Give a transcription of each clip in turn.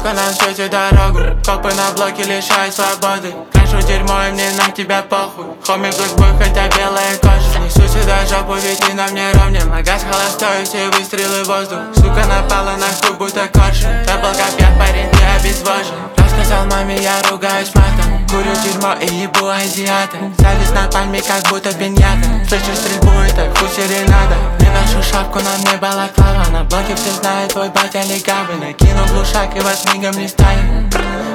сука, нам всю дорогу. Копы на блоке лишают свободы. Крашу дерьмо и мне на тебя похуй. Хоми блэкбой, хотя белая кожа. Несу сюда жопу, ведь ты нам не ровня. Магаз холостой, все выстрелы в воздух. Сука напала на хуй, будто коршун. Топал как я, парень, ты обезвожен. Рассказал маме, я ругаюсь матом. Курю дерьмо и ебу азиата. Завис на пальме, как будто пиньята. Слышу стрельбу, это хуй серенада. Не ношу шапку, на мне балаклава. На блоке все знают, твой батя легавый. Накинул глушак и вас мигом не станет.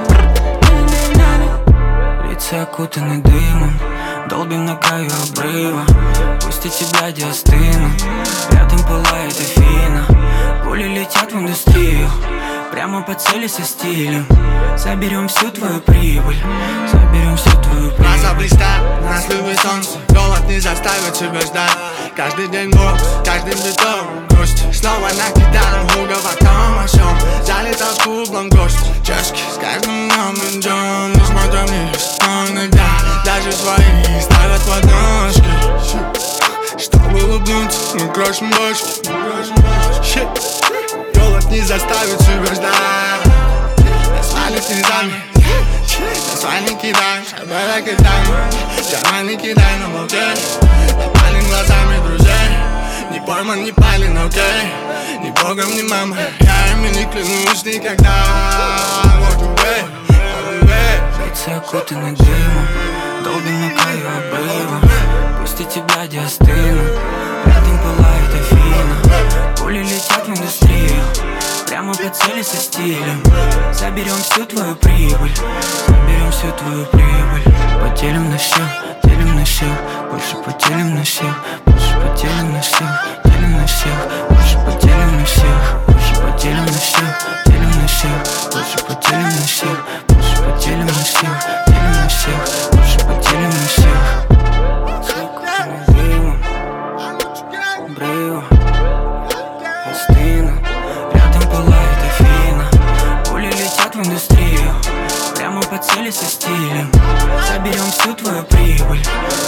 Лица окутаны дымом, долбим на краю обрыва. Пусть эти бляди остынут, рядом пылает Афина. Пули летят в индустрию, прямо по цели со стилем. Заберем всю твою прибыль, заберем всю твою прибыль. Глаза блестят, нас любит солнце. Голод не заставит тебя ждать. Каждый день бокс, каждым битом грусть. Снова накидаем уговорком о всем. Залетал с клубом гость. Чашки с каждым днем идем. Несмотря вниз, но иногда даже свои ставят подножки. Чтобы улыбнуться, мы крошим бочки. Голод не заставит себя ждать. Свалит снизами, свалим кидаем, шабера кидаем. Карманы кидай на болте. Напалим глазами друзей. Не пойман, не пален, окей. Ни богом, ни мамой, я ими не клянусь никогда. Вот увей, лица окутаны дымом, долбим на краю обрыва. Пусть эти бляди остынут, рядом пылает Афина. Пули летят в индустрию, прямо по цели со стилем. Заберем всю твою прибыль, заберем всю твою прибыль. Поделим на всех, делим на всех. Больше поделим на всех, больше поделим на всех. Делим на всех, больше поделим на всех. Больше поделим на всех, делим на всех. Больше поделим на всех, больше поделим на всех. Делим на всех, больше поделим на всех. Брыва, остынут, рядом пылает Афина. Пули летят в индустрию, прямо по цели со стилем. Заберем всю твою прибыль,